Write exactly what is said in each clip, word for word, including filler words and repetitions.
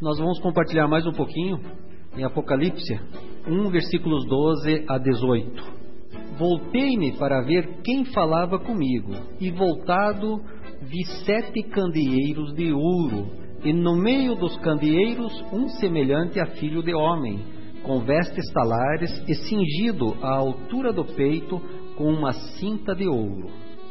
Nós vamos compartilhar mais um pouquinho em Apocalipse um, versículos doze a dezoito. Voltei-me para ver quem falava comigo, e voltado vi sete candeeiros de ouro, e no meio dos candeeiros um semelhante a filho de homem, com vestes talares e cingido à altura do peito com uma cinta de ouro.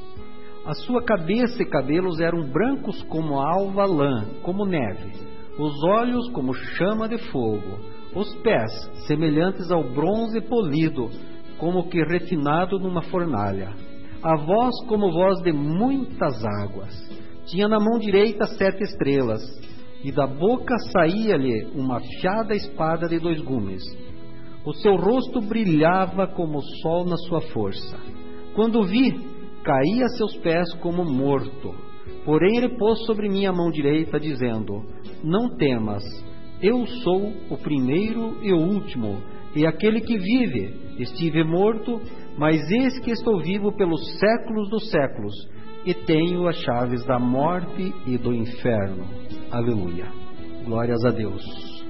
A sua cabeça e cabelos eram brancos como alva lã, como neve, os olhos como chama de fogo, os pés semelhantes ao bronze polido, como que refinado numa fornalha, a voz como voz de muitas águas. Tinha na mão direita sete estrelas, e da boca saía-lhe uma afiada espada de dois gumes. O seu rosto brilhava como o sol na sua força. Quando o vi, caí a seus pés como morto. Porém ele pôs sobre mim a mão direita, dizendo: não temas, eu sou o primeiro e o último, e aquele que vive. Estive morto, mas eis que estou vivo pelos séculos dos séculos, e tenho as chaves da morte e do inferno. Aleluia. Glórias a Deus.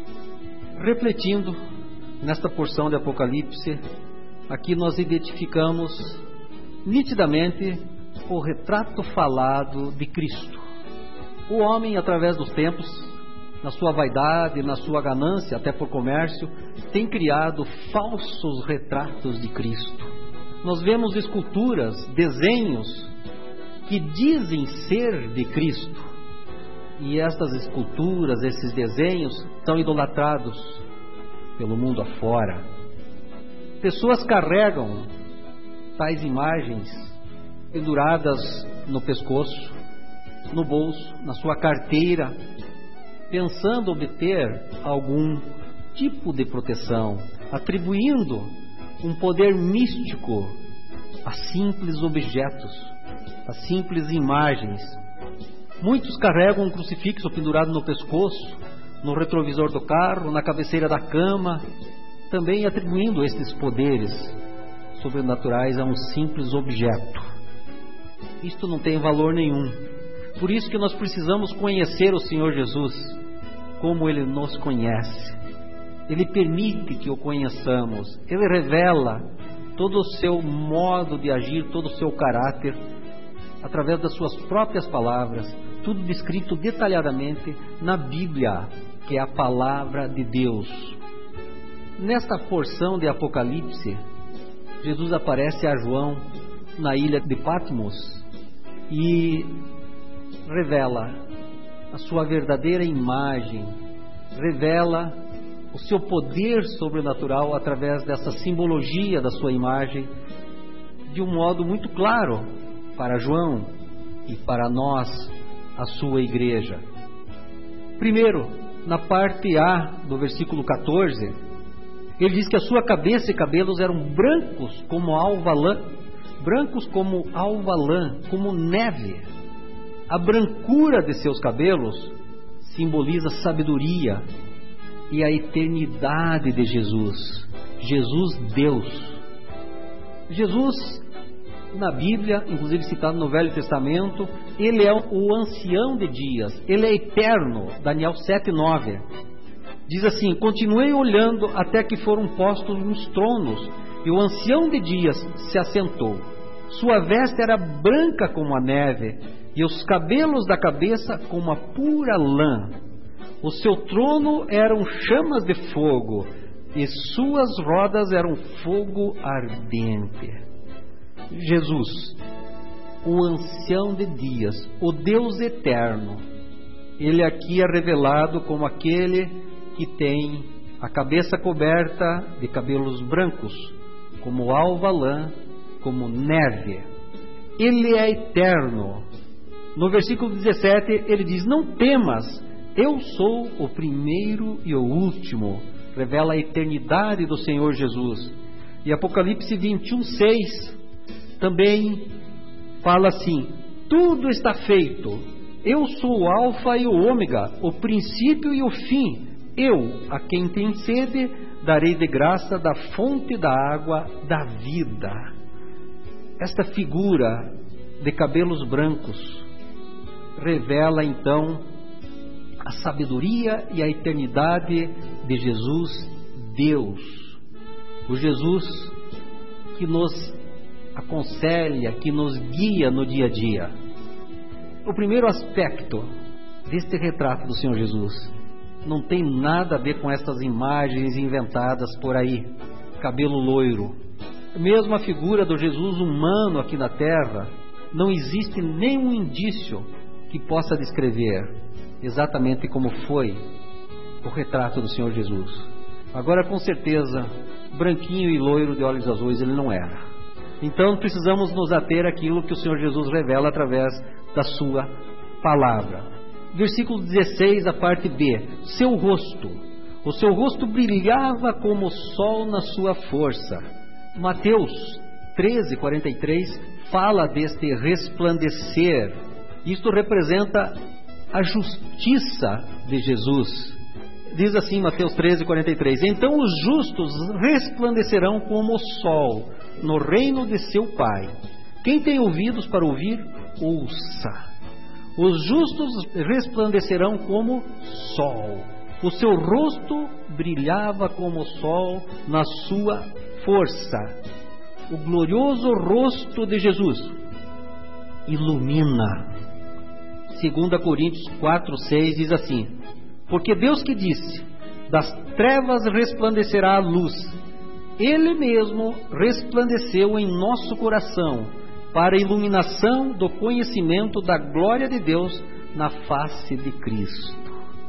Refletindo nesta porção de Apocalipse, aqui nós identificamos nitidamente o retrato falado de Cristo. O homem, através dos tempos, na sua vaidade, na sua ganância, até por comércio, tem criado falsos retratos de Cristo. Nós vemos esculturas, desenhos que dizem ser de Cristo, e estas esculturas, esses desenhos, são idolatrados pelo mundo afora. Pessoas carregam tais imagens penduradas no pescoço, no bolso, na sua carteira, pensando obter algum tipo de proteção, atribuindo um poder místico a simples objetos, a simples imagens. Muitos carregam um crucifixo pendurado no pescoço, no retrovisor do carro, na cabeceira da cama, também atribuindo estes poderes sobrenaturais a um simples objeto. Isto não tem valor nenhum. Por isso que nós precisamos conhecer o Senhor Jesus, como Ele nos conhece. Ele permite que o conheçamos. Ele revela todo o seu modo de agir, todo o seu caráter, através das suas próprias palavras, tudo descrito detalhadamente na Bíblia, que é a palavra de Deus. Nesta porção de Apocalipse, Jesus aparece a João na ilha de Patmos e revela a sua verdadeira imagem, revela o seu poder sobrenatural através dessa simbologia da sua imagem, de um modo muito claro para João e para nós, a sua igreja. Primeiro, na parte A do versículo catorze, ele diz que a sua cabeça e cabelos eram brancos como alva lã, brancos como alva lã, como neve. A brancura de seus cabelos simboliza sabedoria e a eternidade de Jesus. Jesus Deus. Jesus, na Bíblia, inclusive citado no Velho Testamento, ele é o ancião de dias, ele é eterno. Daniel sete, nove diz assim: continuei olhando até que foram postos uns tronos, e o ancião de dias se assentou. Sua veste era branca como a neve, e os cabelos da cabeça como a pura lã. O seu trono eram chamas de fogo, e suas rodas eram fogo ardente. Jesus, o ancião de dias, o Deus eterno, ele aqui é revelado como aquele que tem a cabeça coberta de cabelos brancos, como alva lã, como neve. Ele é eterno. No versículo dezessete ele diz: não temas, eu sou o primeiro e o último. Revela a eternidade do Senhor Jesus. E Apocalipse vinte e um, seis também fala assim: tudo está feito, eu sou o alfa e o ômega, o princípio e o fim. Eu, a quem tem sede, darei de graça da fonte da água da vida. Esta figura de cabelos brancos revela então a sabedoria e a eternidade de Jesus, Deus. O Jesus que nos aconselha, que nos guia no dia a dia. O primeiro aspecto deste retrato do Senhor Jesus não tem nada a ver com essas imagens inventadas por aí. Cabelo loiro. Mesmo a figura do Jesus humano aqui na terra, não existe nenhum indício que possa descrever exatamente como foi o retrato do Senhor Jesus. Agora, com certeza, branquinho e loiro de olhos azuis ele não era. Então precisamos nos ater àquilo que o Senhor Jesus revela através da sua palavra. Versículo dezesseis, a parte B. Seu rosto. O seu rosto brilhava como o sol na sua força. Mateus treze, quarenta e três fala deste resplandecer. Isto representa a justiça de Jesus. Diz assim Mateus treze, quarenta e três: Então os justos resplandecerão como o sol no reino de seu Pai. Quem tem ouvidos para ouvir, ouça. Os justos resplandecerão como sol. O seu rosto brilhava como o sol na sua força. O glorioso rosto de Jesus ilumina. Segunda Coríntios quatro, seis diz assim: Porque Deus que disse, das trevas resplandecerá a luz, Ele mesmo resplandeceu em nosso coração, para a iluminação do conhecimento da glória de Deus na face de Cristo.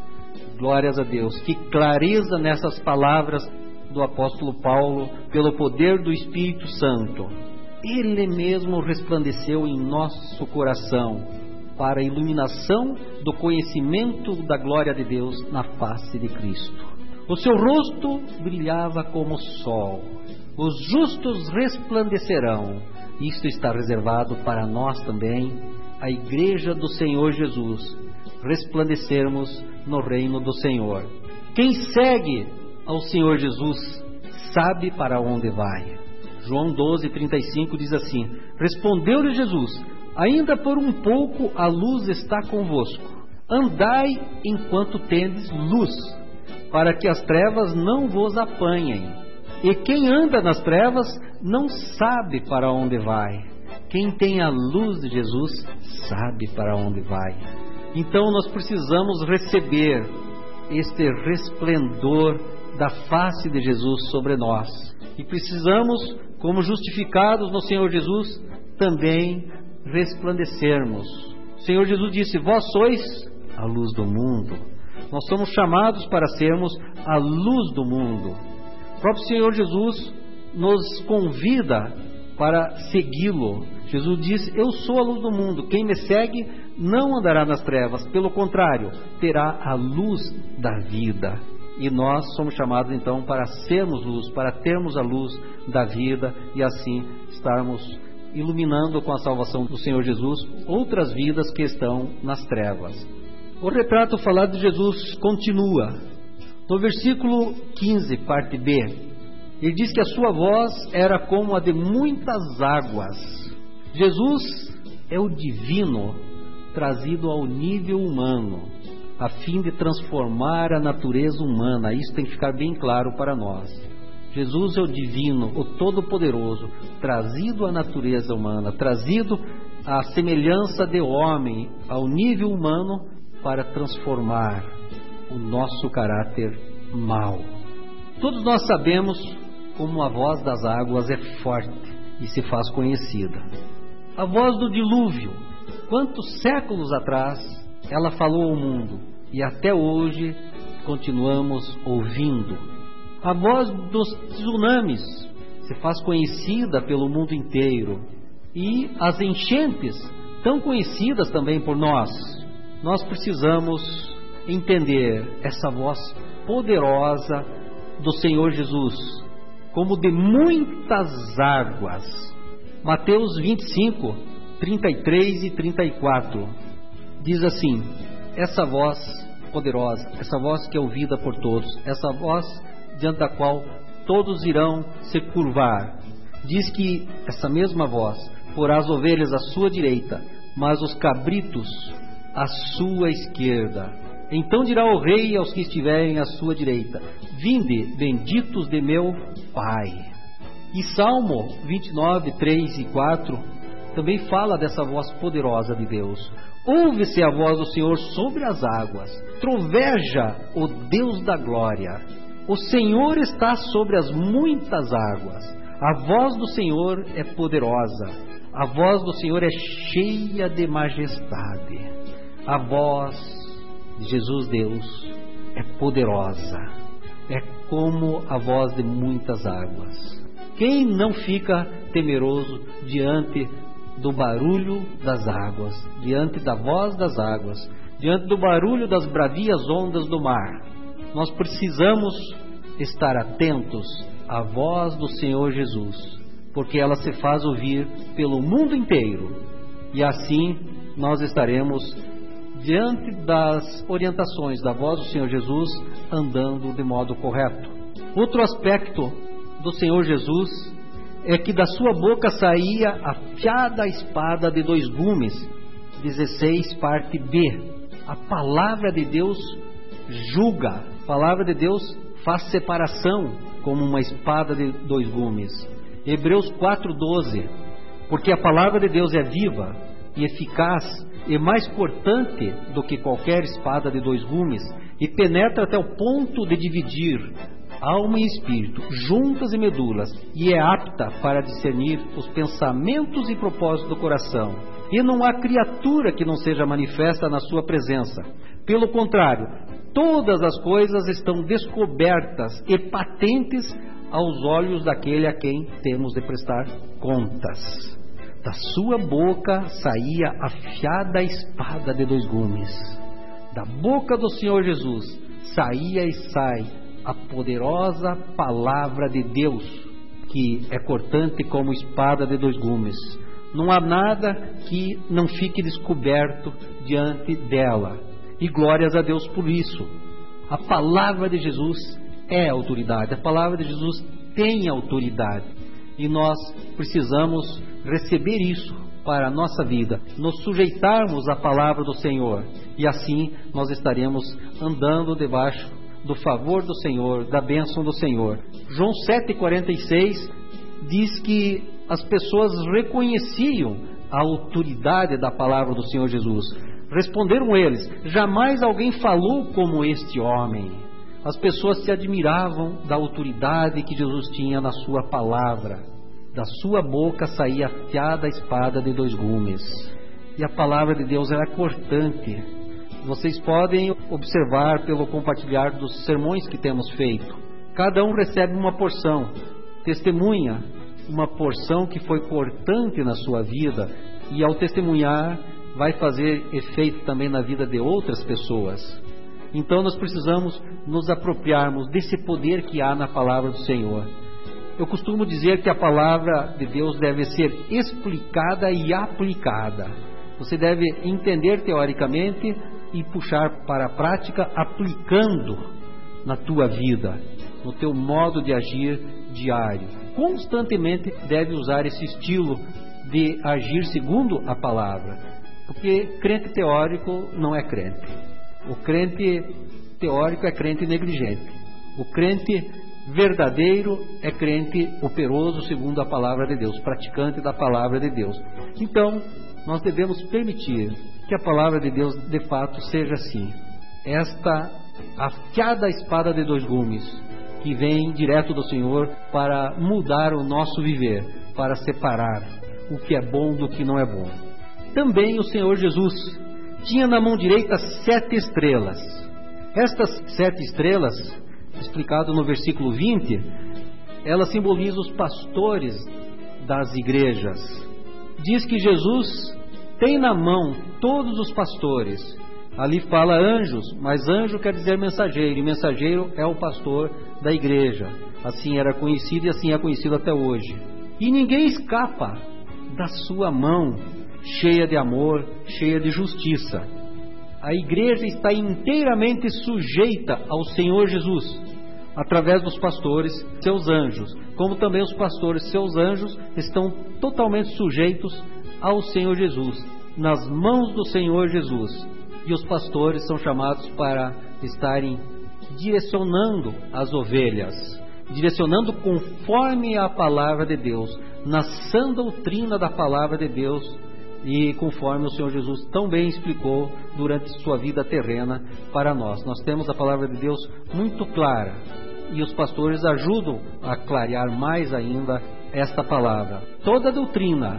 Glórias a Deus. Que clareza nessas palavras do apóstolo Paulo, pelo poder do Espírito Santo. Ele mesmo resplandeceu em nosso coração, para a iluminação do conhecimento da glória de Deus na face de Cristo. O seu rosto brilhava como o sol. Os justos resplandecerão. Isto está reservado para nós também, a Igreja do Senhor Jesus, resplandecermos no reino do Senhor. Quem segue ao Senhor Jesus sabe para onde vai. João doze, trinta e cinco diz assim: Respondeu-lhe Jesus: Ainda por um pouco a luz está convosco. Andai enquanto tendes luz, para que as trevas não vos apanhem. E quem anda nas trevas não sabe para onde vai. Quem tem a luz de Jesus sabe para onde vai. Então nós precisamos receber este resplendor da face de Jesus sobre nós. E precisamos, como justificados no Senhor Jesus, também resplandecermos. O Senhor Jesus disse: Vós sois a luz do mundo. Nós somos chamados para sermos a luz do mundo. O próprio Senhor Jesus nos convida para segui-lo. Jesus disse: Eu sou a luz do mundo. Quem me segue não andará nas trevas. Pelo contrário, terá a luz da vida. E nós somos chamados então para sermos luz, para termos a luz da vida e assim estarmos iluminando com a salvação do Senhor Jesus outras vidas que estão nas trevas. O retrato falado de Jesus continua. No versículo quinze, parte B, ele diz que a sua voz era como a de muitas águas. Jesus é o divino trazido ao nível humano, a fim de transformar a natureza humana. Isso tem que ficar bem claro para nós. Jesus é o divino, o todo-poderoso, trazido à natureza humana, trazido à semelhança de homem, ao nível humano, para transformar o nosso caráter mau. Todos nós sabemos como a voz das águas é forte e se faz conhecida. A voz do dilúvio, quantos séculos atrás ela falou ao mundo e até hoje continuamos ouvindo. A voz dos tsunamis se faz conhecida pelo mundo inteiro, e as enchentes, tão conhecidas também por nós. Nós precisamos entender essa voz poderosa do Senhor Jesus, como de muitas águas. Mateus vinte e cinco, trinta e três e trinta e quatro diz assim: essa voz poderosa, essa voz que é ouvida por todos, essa voz diante da qual todos irão se curvar, diz que essa mesma voz porá as ovelhas à sua direita, mas os cabritos à sua esquerda. Então dirá o rei aos que estiverem à sua direita: vinde, benditos de meu Pai. E Salmo vinte e nove, três e quatro também fala dessa voz poderosa de Deus. Ouve-se a voz do Senhor sobre as águas, troveja o Deus da glória. O Senhor está sobre as muitas águas, a voz do Senhor é poderosa, a voz do Senhor é cheia de majestade. A voz de Jesus Deus é poderosa, é como a voz de muitas águas. Quem não fica temeroso diante do barulho das águas, diante da voz das águas, diante do barulho das bravias ondas do mar? Nós precisamos estar atentos à voz do Senhor Jesus, porque ela se faz ouvir pelo mundo inteiro, e assim nós estaremos diante das orientações da voz do Senhor Jesus, andando de modo correto. Outro aspecto do Senhor Jesus é que da sua boca saía afiada espada de dois gumes. dezesseis, parte B. A palavra de Deus julga, a palavra de Deus faz separação, como uma espada de dois gumes. Hebreus quatro, doze. Porque a palavra de Deus é viva e eficaz e mais cortante do que qualquer espada de dois gumes, e penetra até o ponto de dividir alma e espírito, juntas e medulas, e é apta para discernir os pensamentos e propósitos do coração. E não há criatura que não seja manifesta na sua presença. Pelo contrário, todas as coisas estão descobertas e patentes aos olhos daquele a quem temos de prestar contas. Da sua boca saía afiada espada de dois gumes. Da boca do Senhor Jesus saía e sai a poderosa palavra de Deus, que é cortante como espada de dois gumes. Não há nada que não fique descoberto diante dela. E glórias a Deus por isso. A palavra de Jesus é autoridade. A palavra de Jesus tem autoridade. E nós precisamos receber isso para a nossa vida, nos sujeitarmos à palavra do Senhor. E assim nós estaremos andando debaixo do favor do Senhor, da bênção do Senhor. João sete, quarenta e seis diz que as pessoas reconheciam a autoridade da palavra do Senhor Jesus. Responderam eles: jamais alguém falou como este homem. As pessoas se admiravam da autoridade que Jesus tinha na sua palavra. Da sua boca saía afiada a espada de dois gumes. E a palavra de Deus era cortante. Vocês podem observar pelo compartilhar dos sermões que temos feito. Cada um recebe uma porção, testemunha uma porção que foi cortante na sua vida, e ao testemunhar vai fazer efeito também na vida de outras pessoas. Então nós precisamos nos apropriarmos desse poder que há na palavra do Senhor. Eu costumo dizer que a palavra de Deus deve ser explicada e aplicada. Você deve entender teoricamente e puxar para a prática, aplicando na tua vida, no teu modo de agir diário. Constantemente deve usar esse estilo de agir segundo a palavra, porque crente teórico não é crente. O crente teórico é crente negligente. O crente verdadeiro é crente operoso segundo a palavra de Deus, praticante da palavra de Deus. Então, nós devemos permitir que a palavra de Deus de fato seja assim, esta afiada espada de dois gumes, que vem direto do Senhor para mudar o nosso viver, para separar o que é bom do que não é bom. Também o Senhor Jesus tinha na mão direita sete estrelas. Estas sete estrelas, explicado no versículo vinte, elas simbolizam os pastores das igrejas. Diz que Jesus tem na mão todos os pastores. Ali fala anjos, mas anjo quer dizer mensageiro, e mensageiro é o pastor da igreja. Assim era conhecido e assim é conhecido até hoje. E ninguém escapa da sua mão, cheia de amor, cheia de justiça. A igreja está inteiramente sujeita ao Senhor Jesus, através dos pastores, seus anjos, como também os pastores, seus anjos, estão totalmente sujeitos ao Senhor Jesus, nas mãos do Senhor Jesus. E os pastores são chamados para estarem direcionando as ovelhas, direcionando conforme a palavra de Deus, na sã doutrina da palavra de Deus, e conforme o Senhor Jesus tão bem explicou durante sua vida terrena para nós. Nós temos a palavra de Deus muito clara, e os pastores ajudam a clarear mais ainda esta palavra. Toda doutrina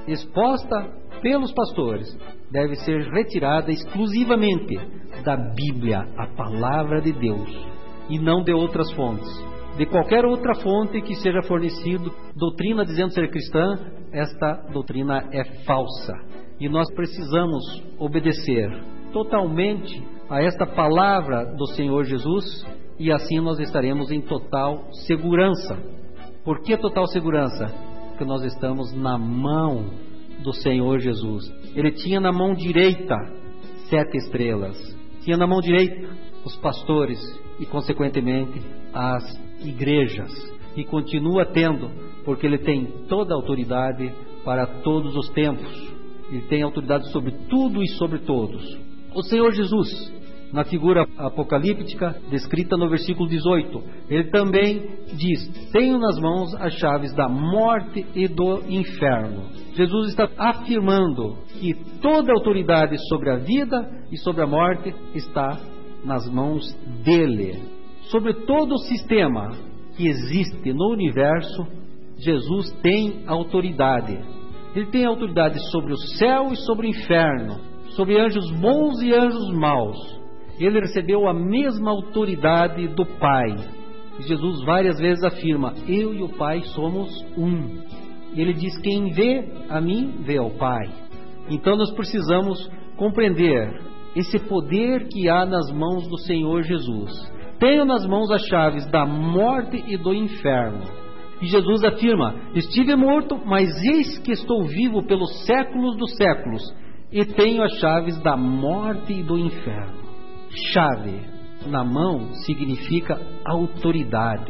exposta pelos pastores deve ser retirada exclusivamente da Bíblia, a palavra de Deus, e não de outras fontes. De qualquer outra fonte que seja fornecido doutrina dizendo ser cristã, esta doutrina é falsa. E nós precisamos obedecer totalmente a esta palavra do Senhor Jesus, e assim nós estaremos em total segurança. Por que total segurança? Porque nós estamos na mão do Senhor Jesus. Ele tinha na mão direita sete estrelas, tinha na mão direita os pastores e consequentemente as igrejas, e continua tendo, porque ele tem toda a autoridade para todos os tempos. Ele tem autoridade sobre tudo e sobre todos. O Senhor Jesus, na figura apocalíptica descrita no versículo dezoito, ele também diz: tenho nas mãos as chaves da morte e do inferno. Jesus está afirmando que toda a autoridade sobre a vida e sobre a morte está nas mãos dele. Sobre todo o sistema que existe no universo, Jesus tem autoridade. Ele tem autoridade sobre o céu e sobre o inferno, sobre anjos bons e anjos maus. Ele recebeu a mesma autoridade do Pai. Jesus várias vezes afirma: eu e o Pai somos um. Ele diz: quem vê a mim, vê ao Pai. Então nós precisamos compreender esse poder que há nas mãos do Senhor Jesus. Tenho nas mãos as chaves da morte e do inferno. E Jesus afirma: estive morto, mas eis que estou vivo pelos séculos dos séculos, e tenho as chaves da morte e do inferno. Chave na mão significa autoridade.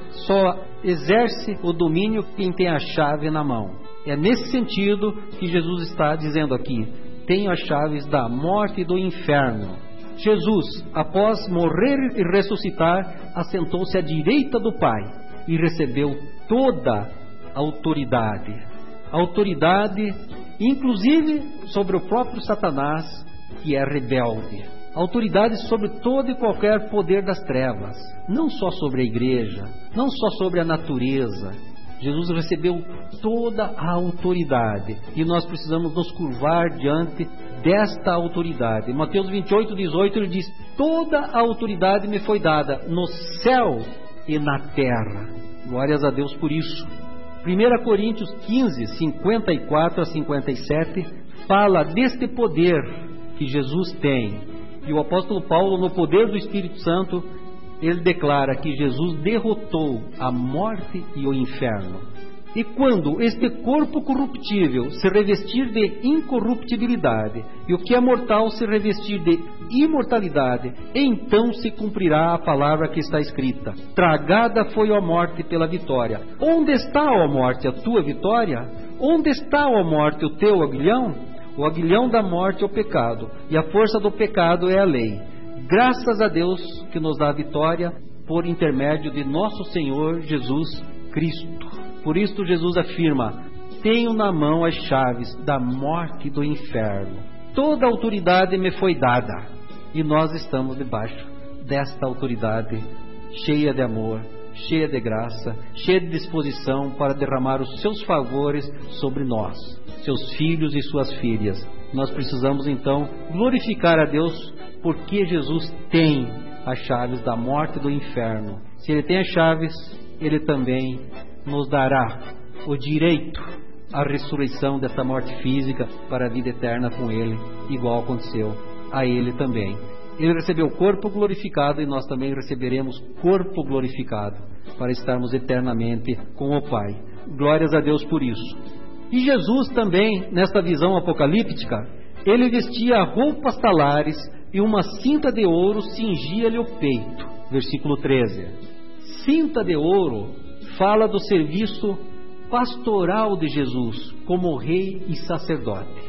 Só exerce o domínio quem tem a chave na mão. É nesse sentido que Jesus está dizendo aqui: tenho as chaves da morte e do inferno. Jesus, após morrer e ressuscitar, assentou-se à direita do Pai e recebeu toda a autoridade. Autoridade, inclusive, sobre o próprio Satanás, que é rebelde. Autoridade sobre todo e qualquer poder das trevas. Não só sobre a igreja, não só sobre a natureza. Jesus recebeu toda a autoridade, e nós precisamos nos curvar diante desta autoridade. Mateus vinte e oito, dezoito, ele diz: toda a autoridade me foi dada no céu e na terra. Glórias a Deus por isso. primeira Coríntios quinze, cinquenta e quatro a cinquenta e sete fala deste poder que Jesus tem. E o apóstolo Paulo, no poder do Espírito Santo, ele declara que Jesus derrotou a morte e o inferno. E quando este corpo corruptível se revestir de incorruptibilidade, e o que é mortal se revestir de imortalidade, então se cumprirá a palavra que está escrita: tragada foi a morte pela vitória. Onde está, ó morte, a tua vitória? Onde está, ó morte, o teu aguilhão? O aguilhão da morte é o pecado, e a força do pecado é a lei. Graças a Deus que nos dá a vitória por intermédio de nosso Senhor Jesus Cristo. Por isso Jesus afirma: tenho na mão as chaves da morte e do inferno. Toda a autoridade me foi dada, e nós estamos debaixo desta autoridade, cheia de amor, cheia de graça, cheia de disposição para derramar os seus favores sobre nós, seus filhos e suas filhas. Nós precisamos então glorificar a Deus, porque Jesus tem as chaves da morte e do inferno. Se Ele tem as chaves, Ele também nos dará o direito à ressurreição dessa morte física para a vida eterna com Ele, igual aconteceu a Ele também. Ele recebeu corpo glorificado, e nós também receberemos corpo glorificado para estarmos eternamente com o Pai. Glórias a Deus por isso. E Jesus também, nesta visão apocalíptica, ele vestia roupas talares e uma cinta de ouro cingia-lhe o peito. Versículo treze. Cinta de ouro fala do serviço pastoral de Jesus como rei e sacerdote.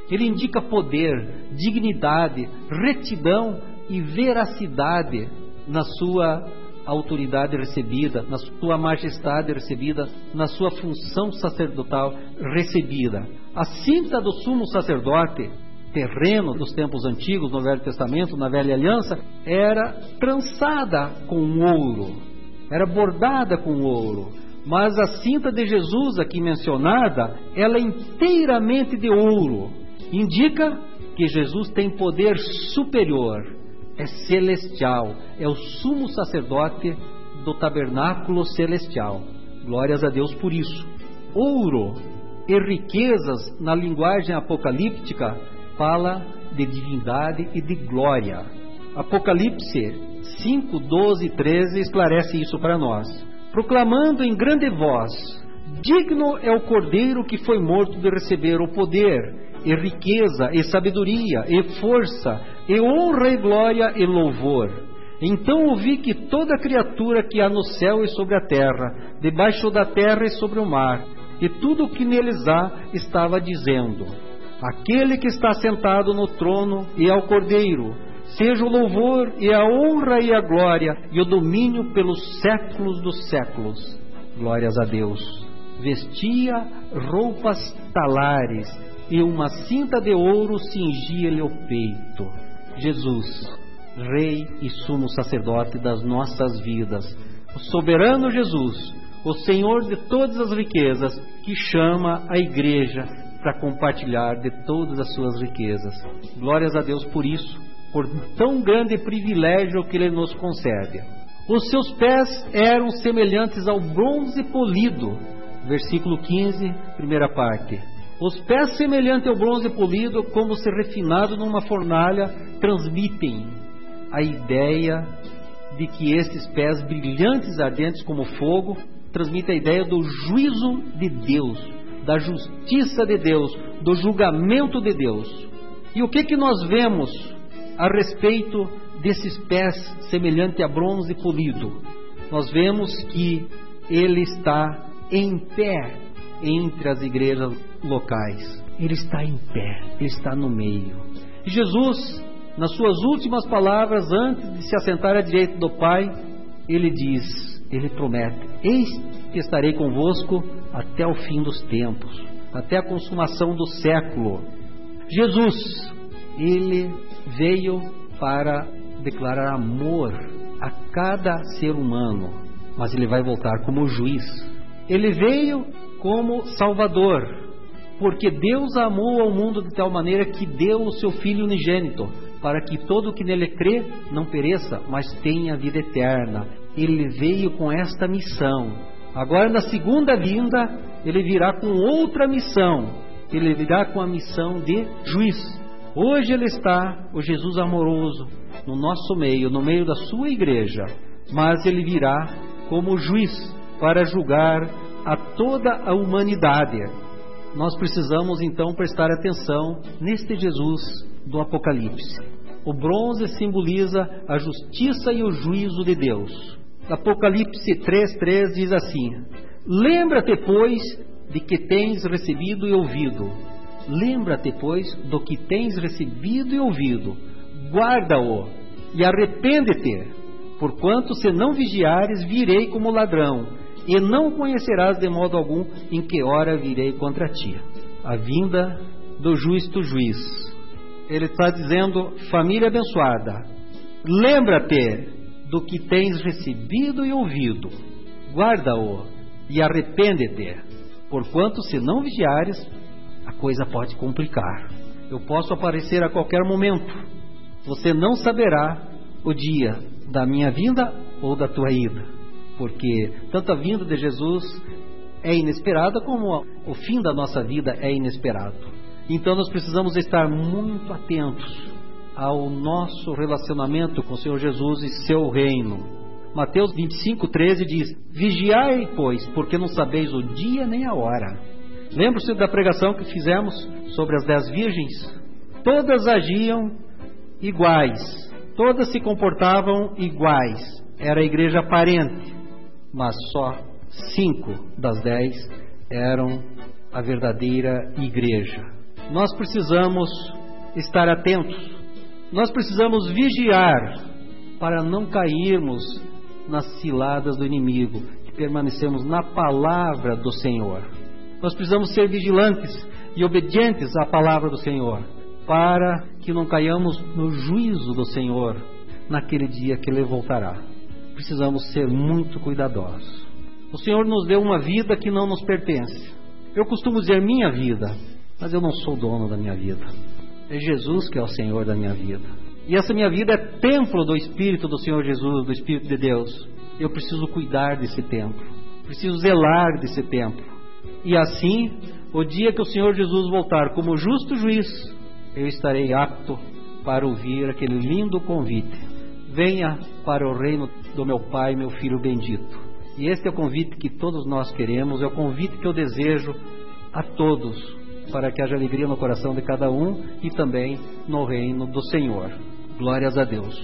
Ele indica poder, dignidade, retidão e veracidade na sua autoridade recebida, na sua majestade recebida, na sua função sacerdotal recebida. A cinta do sumo sacerdote terreno dos tempos antigos, no Velho Testamento, na Velha Aliança, era trançada com ouro, era bordada com ouro. Mas a cinta de Jesus aqui mencionada, ela é inteiramente de ouro. Indica que Jesus tem poder superior, é celestial, é o sumo sacerdote do tabernáculo celestial. Glórias a Deus por isso. Ouro e riquezas, na linguagem apocalíptica, fala de divindade e de glória. Apocalipse cinco, doze e treze esclarece isso para nós. Proclamando em grande voz: digno é o Cordeiro que foi morto de receber o poder, e riqueza, e sabedoria, e força, e honra, e glória, e louvor. Então ouvi que toda criatura que há no céu e sobre a terra, debaixo da terra e sobre o mar, e tudo o que neles há, estava dizendo: aquele que está sentado no trono e ao Cordeiro, seja o louvor e a honra e a glória e o domínio pelos séculos dos séculos. Glórias a Deus. Vestia roupas talares e uma cinta de ouro cingia-lhe o peito. Jesus, Rei e Sumo Sacerdote das nossas vidas, o soberano Jesus, o Senhor de todas as riquezas, que chama a igreja para compartilhar de todas as suas riquezas. Glórias a Deus por isso, por tão grande privilégio que Ele nos concede. Os seus pés eram semelhantes ao bronze polido. Versículo quinze, primeira parte. Os pés semelhantes ao bronze polido, como se refinado numa fornalha, transmitem a ideia de que esses pés brilhantes, ardentes como fogo, transmitem a ideia do juízo de Deus, da justiça de Deus, do julgamento de Deus. E o que que nós vemos a respeito desses pés semelhantes a bronze polido? Nós vemos que ele está em pé entre as igrejas locais. Ele está em pé, ele está no meio. E Jesus, nas suas últimas palavras, antes de se assentar à direita do Pai, ele diz, ele promete: eis que estarei convosco até o fim dos tempos, até a consumação do século. Jesus, ele veio para declarar amor a cada ser humano, mas ele vai voltar como juiz. Ele veio como Salvador, porque Deus amou ao mundo de tal maneira que deu o seu Filho unigênito, para que todo o que nele crê não pereça, mas tenha vida eterna. Ele veio com esta missão. Agora, na segunda vinda, ele virá com outra missão. Ele virá com a missão de juiz. Hoje ele está, o Jesus amoroso, no nosso meio, no meio da sua igreja, mas ele virá como juiz para julgar a toda a humanidade. Nós precisamos então prestar atenção neste Jesus do Apocalipse. O bronze simboliza a justiça e o juízo de Deus. Apocalipse três, três diz assim: lembra-te, pois, de que tens recebido e ouvido. Lembra-te, pois, do que tens recebido e ouvido. Guarda-o e arrepende-te, porquanto se não vigiares, virei como ladrão, e não conhecerás de modo algum em que hora virei contra ti. A vinda do justo juiz. Ele está dizendo: família abençoada, lembra-te do que tens recebido e ouvido, guarda-o e arrepende-te, porquanto se não vigiares, a coisa pode complicar. Eu posso aparecer a qualquer momento. Você não saberá o dia da minha vinda ou da tua ida, porque tanto a vinda de Jesus é inesperada, como o fim da nossa vida é inesperado. Então nós precisamos estar muito atentos ao nosso relacionamento com o Senhor Jesus e seu reino. Mateus vinte e cinco, treze diz: vigiai, pois, porque não sabeis o dia nem a hora. Lembra-se da pregação que fizemos sobre as dez virgens? Todas agiam iguais, todas se comportavam iguais. Era a igreja aparente, mas só cinco das dez eram a verdadeira igreja. nós precisamos estar atentos, nós precisamos vigiar para não cairmos nas ciladas do inimigo, que permanecemos na palavra do Senhor. Nós precisamos ser vigilantes e obedientes à palavra do Senhor, para que não caiamos no juízo do Senhor naquele dia que Ele voltará. Precisamos ser muito cuidadosos. O Senhor nos deu uma vida que não nos pertence. Eu costumo dizer minha vida, mas eu não sou dono da minha vida. É Jesus que é o Senhor da minha vida. E essa minha vida é templo do Espírito do Senhor Jesus, do Espírito de Deus. Eu preciso cuidar desse templo, preciso zelar desse templo. E assim, o dia que o Senhor Jesus voltar como justo juiz, eu estarei apto para ouvir aquele lindo convite: venha para o reino do meu Pai, meu Filho bendito. E este é o convite que todos nós queremos, é o convite que eu desejo a todos, para que haja alegria no coração de cada um e também no reino do Senhor. Glórias a Deus.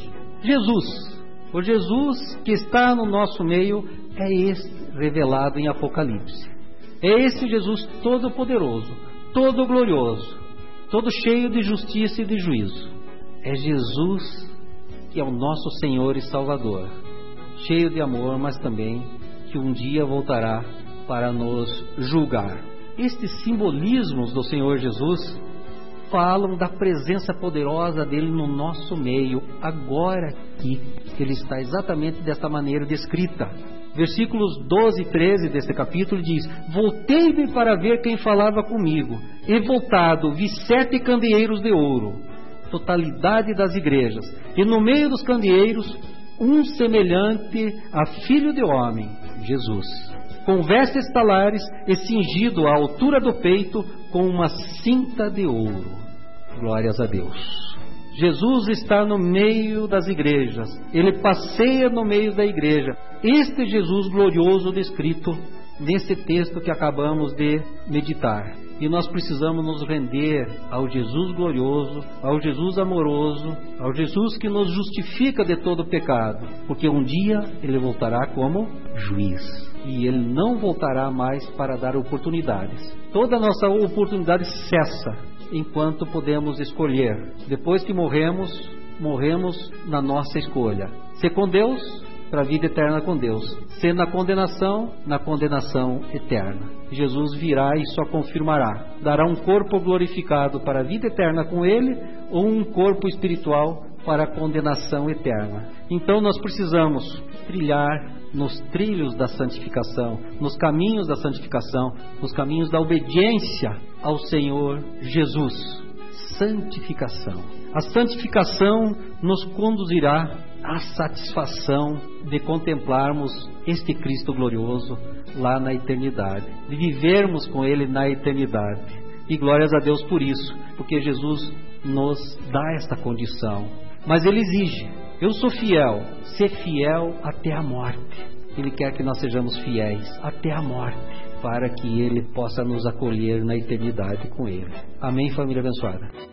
Jesus, o Jesus que está no nosso meio, é este revelado em Apocalipse. É esse Jesus todo-poderoso, todo-glorioso, todo cheio de justiça e de juízo. É Jesus que é o nosso Senhor e Salvador, cheio de amor, mas também que um dia voltará para nos julgar. Estes simbolismos do Senhor Jesus falam da presença poderosa dele no nosso meio, agora aqui. Ele está exatamente desta maneira descrita. Versículos doze e treze deste capítulo diz: voltei-me para ver quem falava comigo, e voltado vi sete candeeiros de ouro, totalidade das igrejas, e no meio dos candeeiros um semelhante a filho de homem, Jesus, com vestes talares e cingido à altura do peito com uma cinta de ouro. Glórias a Deus. Jesus está no meio das igrejas, Ele passeia no meio da igreja. Este Jesus glorioso descrito nesse texto que acabamos de meditar. E nós precisamos nos render ao Jesus glorioso, ao Jesus amoroso, ao Jesus que nos justifica de todo pecado, porque um dia Ele voltará como juiz, e Ele não voltará mais para dar oportunidades. Toda a nossa oportunidade cessa enquanto podemos escolher. Depois que morremos, morremos na nossa escolha. Se com Deus, para a vida eterna com Deus. Se na condenação, na condenação eterna. Jesus virá e só confirmará. Dará um corpo glorificado para a vida eterna com Ele, ou um corpo espiritual para a condenação eterna. Então nós precisamos trilhar nos trilhos da santificação, nos caminhos da santificação, nos caminhos da obediência ao Senhor Jesus. Santificação. A santificação nos conduzirá à satisfação de contemplarmos este Cristo glorioso lá na eternidade, de vivermos com Ele na eternidade. E glórias a Deus por isso, porque Jesus nos dá esta condição. Mas Ele exige: eu sou fiel, ser fiel até a morte. Ele quer que nós sejamos fiéis até a morte, para que Ele possa nos acolher na eternidade com Ele. Amém, família abençoada?